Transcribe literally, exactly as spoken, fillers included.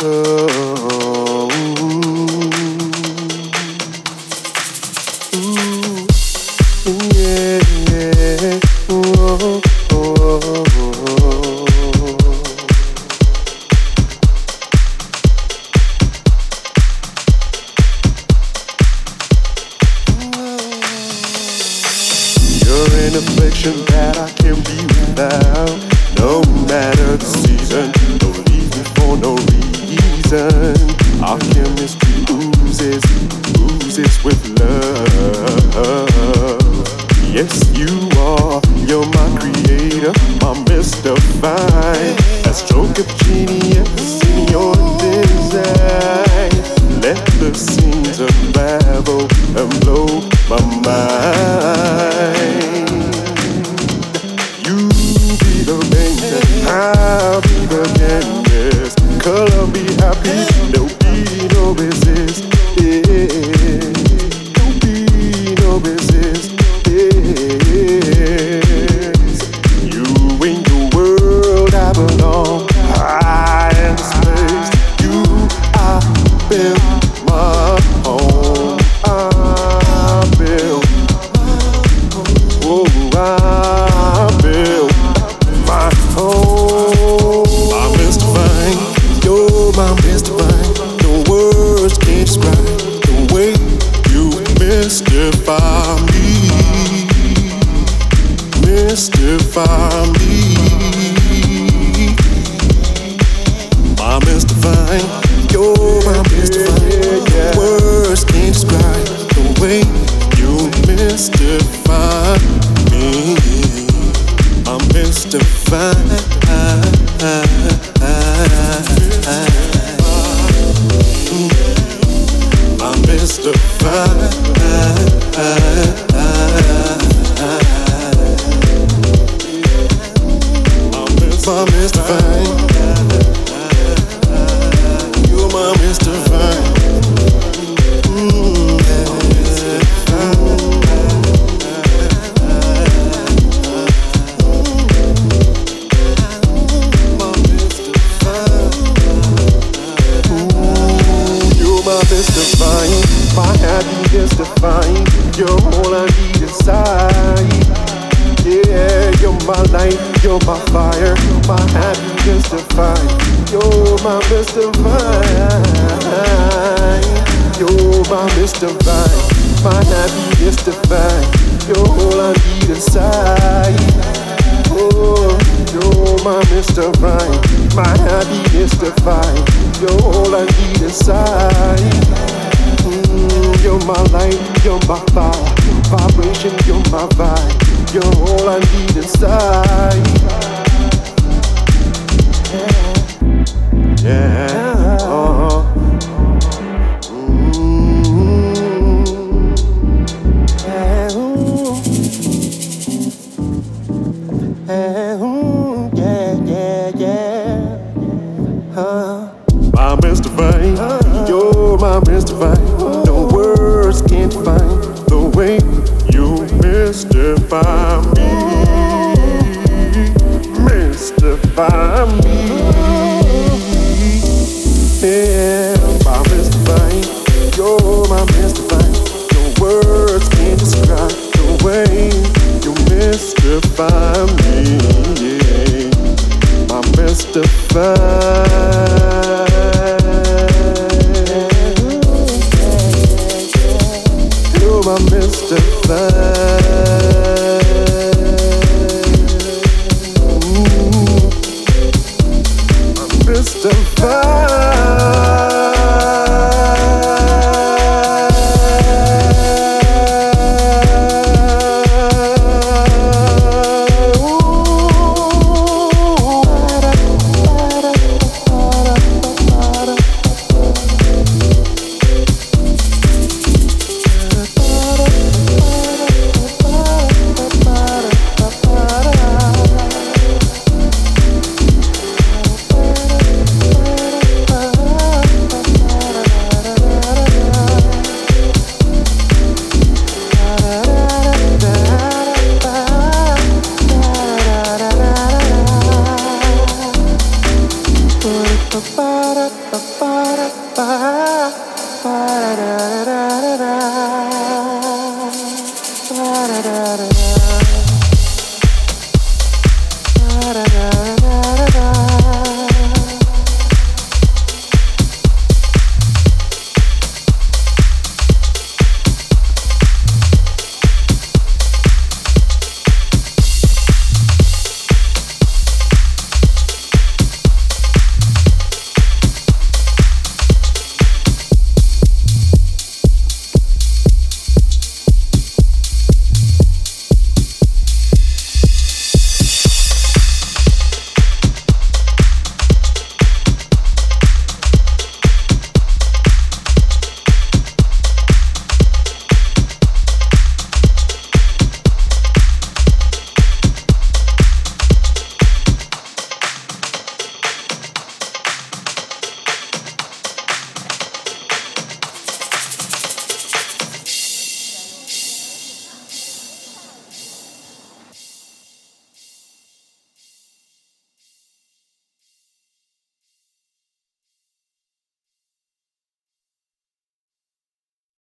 Oh, ooh, ooh, yeah, yeah. Oh, oh, oh, oh. You're an affection that I can't be without. No matter the season, don't leave me for no reason. Our chemistry oozes, oozes with love. Yes, you are, you're my creator, my Mister Fine. A stroke of genius in your design. Let the scenes unravel and blow my mind. You be the danger, I'll be the canvas. Color be happy, there'll be no resist. Yeah. There'll be no resist. Yeah. You in your world, I belong. High in space, you I build my home. I build. Oh, I build my home. My Mister Fine, you're my Mister Fine. No words can describe the way you mystify me. Mystify me. My Mister Fine, you're my Mister Fine. No words can describe the way you mystify me. I'm Mister Fine. I'm Mister Fine. I'm Mister Fine. You're my Mister Fine. Mm, yeah. Mister Fine, my happiness divine. You're all I need inside. Yeah, you're my light, you're my fire, my happiness divine. You're my Mister Fine. You're my Mister Fine, my happiness divine. You're all I need inside. Oh, you're my Mister Fine, my happiness divine. You're all I need inside. Mm, you're my light, you're my fire, vibration, you're my vibe. You're all I need inside. Yeah, yeah. Uh-huh. Mm-hmm. Yeah, ooh. Yeah, ooh. Yeah, yeah, yeah. Uh. My Mister Fine, you're my Mister Fine. No words can't define the way you mystify me. Mystify me. Yeah, my Mister Fine, you're my Mister Fine. No words can't describe the way you mystify me. Yeah, my Mister Fine. My Mister Fine. Ooh, Mister Fine.